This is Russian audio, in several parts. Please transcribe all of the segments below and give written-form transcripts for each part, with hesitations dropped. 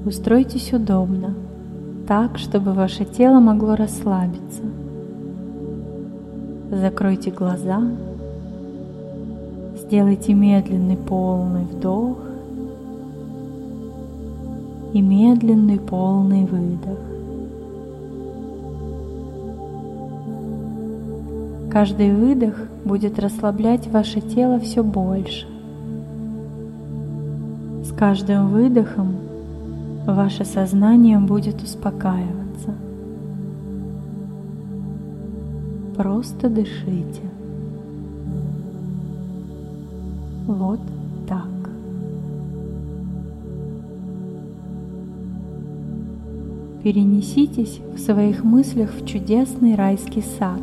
Устройтесь удобно, так, чтобы ваше тело могло расслабиться. Закройте глаза, сделайте медленный полный вдох и медленный полный выдох. Каждый выдох будет расслаблять ваше тело все больше. С каждым выдохом ваше сознание будет успокаиваться. Просто дышите. Вот так. Перенеситесь в своих мыслях в чудесный райский сад.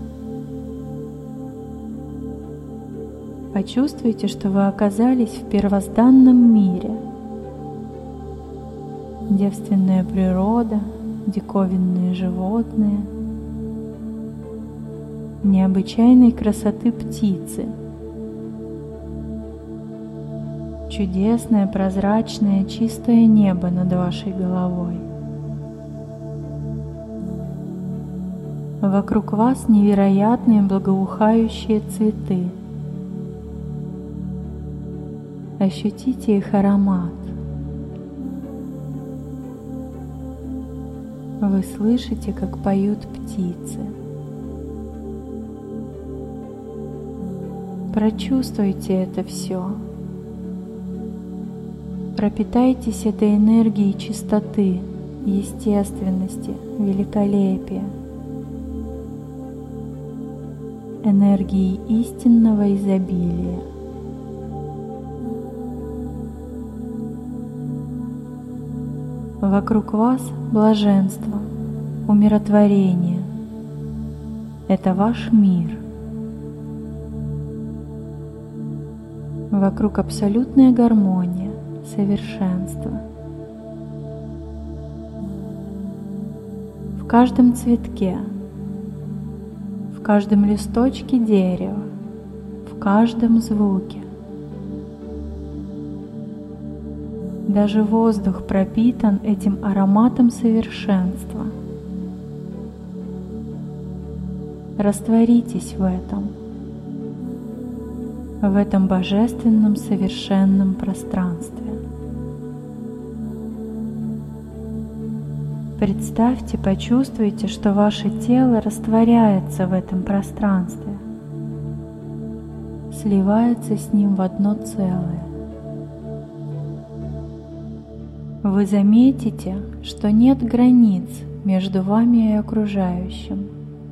Почувствуйте, что вы оказались в первозданном мире. Девственная природа, диковинные животные, необычайной красоты птицы, чудесное, прозрачное, чистое небо над вашей головой. Вокруг вас невероятные благоухающие цветы. Ощутите их аромат. Вы слышите, как поют птицы. Прочувствуйте это все. Пропитайтесь этой энергией чистоты, естественности, великолепия, энергией истинного изобилия. Вокруг вас блаженство, умиротворение. Это ваш мир. Вокруг абсолютная гармония, совершенство. В каждом цветке, в каждом листочке дерева, в каждом звуке. Даже воздух пропитан этим ароматом совершенства. Растворитесь в этом божественном совершенном пространстве. Представьте, почувствуйте, что ваше тело растворяется в этом пространстве, сливается с ним в одно целое. Вы заметите, что нет границ между вами и окружающим.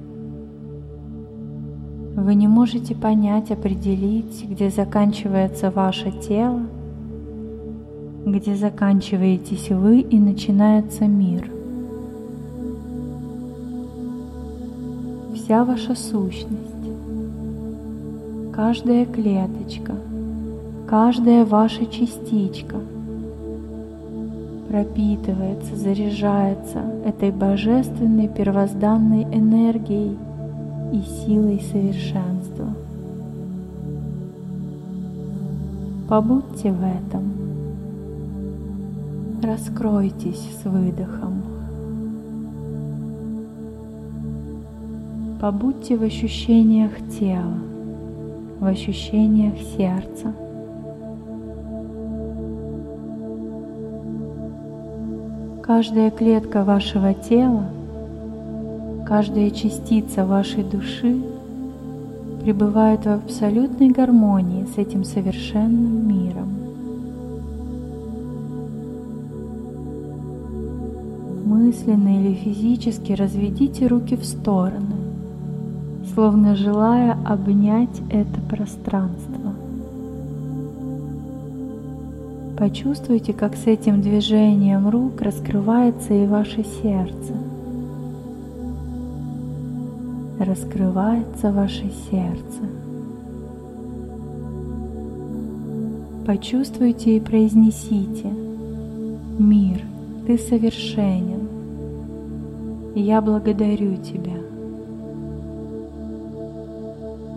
Вы не можете понять, определить, где заканчивается ваше тело, где заканчиваетесь вы и начинается мир. Вся ваша сущность, каждая клеточка, каждая ваша частичка пропитывается, заряжается этой божественной первозданной энергией и силой совершенства. Побудьте в этом. Раскройтесь с выдохом. Побудьте в ощущениях тела, в ощущениях сердца. Каждая клетка вашего тела, каждая частица вашей души пребывает в абсолютной гармонии с этим совершенным миром. Мысленно или физически разведите руки в стороны, словно желая обнять это пространство. Почувствуйте, как с этим движением рук раскрывается и ваше сердце. Раскрывается ваше сердце. Почувствуйте и произнесите: «Мир, ты совершенен, и я благодарю тебя».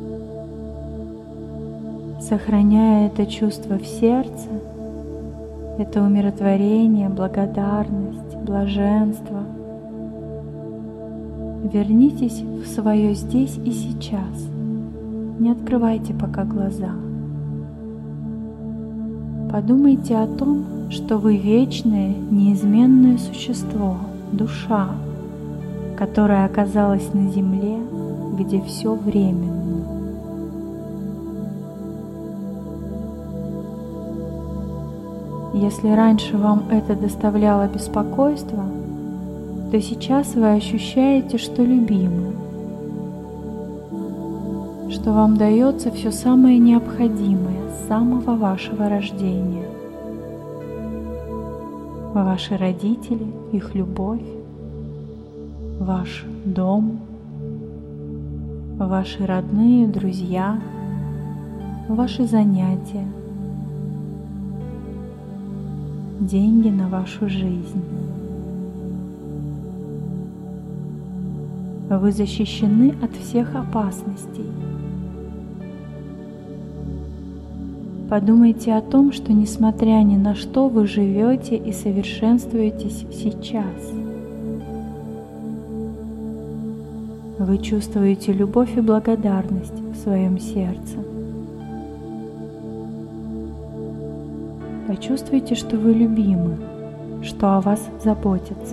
Сохраняя это чувство в сердце, это умиротворение, благодарность, блаженство. Вернитесь в свое здесь и сейчас. Не открывайте пока глаза. Подумайте о том, что вы вечное, неизменное существо, душа, которая оказалась на земле, где все временно. Если раньше вам это доставляло беспокойство, то сейчас вы ощущаете, что любимы, что вам дается все самое необходимое с самого вашего рождения. Ваши родители, их любовь, ваш дом, ваши родные, друзья, ваши занятия, деньги на вашу жизнь. Вы защищены от всех опасностей. Подумайте о том, что несмотря ни на что вы живете и совершенствуетесь сейчас. Вы чувствуете любовь и благодарность в своем сердце. Почувствуйте, что вы любимы, что о вас заботятся.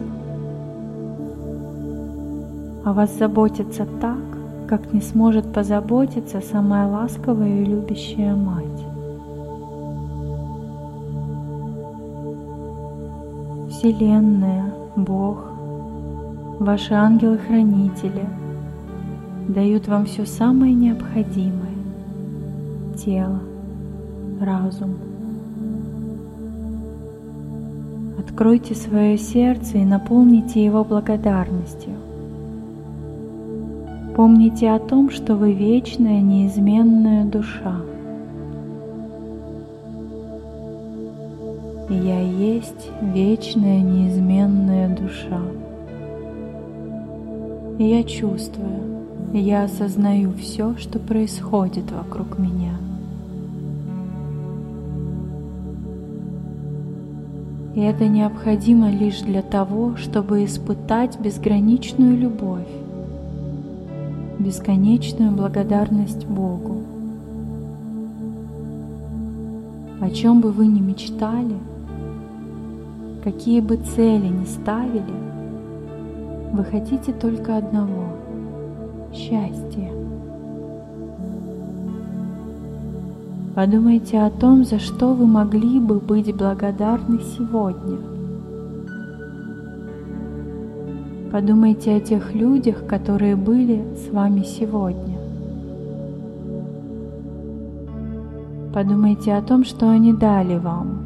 О вас заботится так, как не сможет позаботиться самая ласковая и любящая мать. Вселенная, Бог, ваши ангелы-хранители дают вам все самое необходимое – тело, разум. Откройте свое сердце и наполните его благодарностью. Помните о том, что вы вечная, неизменная душа. Я есть вечная, неизменная душа. И я чувствую, я осознаю все, что происходит вокруг меня. И это необходимо лишь для того, чтобы испытать безграничную любовь, бесконечную благодарность Богу. О чем бы вы ни мечтали, какие бы цели ни ставили, вы хотите только одного – счастья. Подумайте о том, за что вы могли бы быть благодарны сегодня. Подумайте о тех людях, которые были с вами сегодня. Подумайте о том, что они дали вам.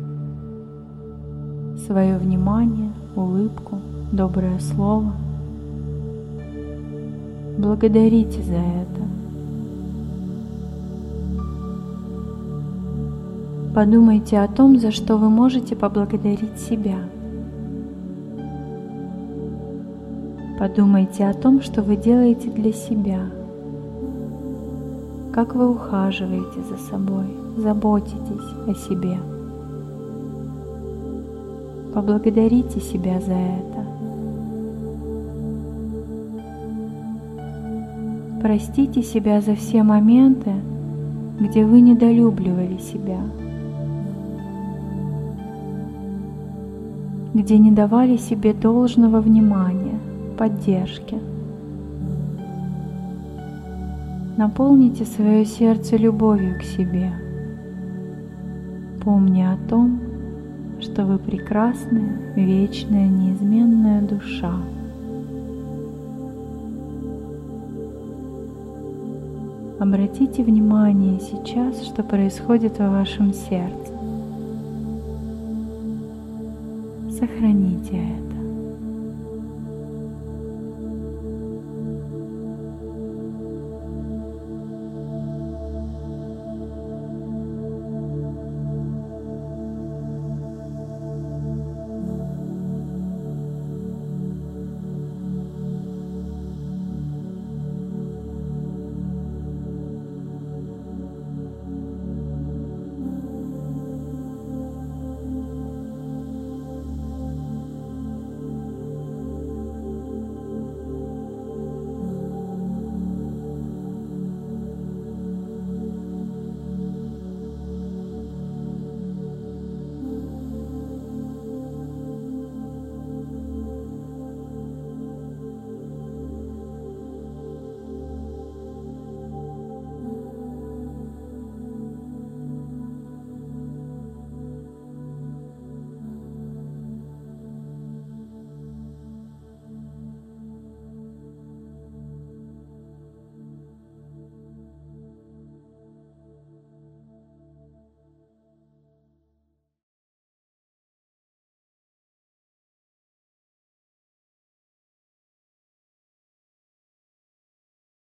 Свое внимание, улыбку, доброе слово. Благодарите за это. Подумайте о том, за что вы можете поблагодарить себя. Подумайте о том, что вы делаете для себя. Как вы ухаживаете за собой, заботитесь о себе. Поблагодарите себя за это. Простите себя за все моменты, где вы недолюбливали себя, где не давали себе должного внимания, поддержки. Наполните свое сердце любовью к себе, помня о том, что вы прекрасная, вечная, неизменная душа. Обратите внимание сейчас, что происходит в вашем сердце. Сохраните это.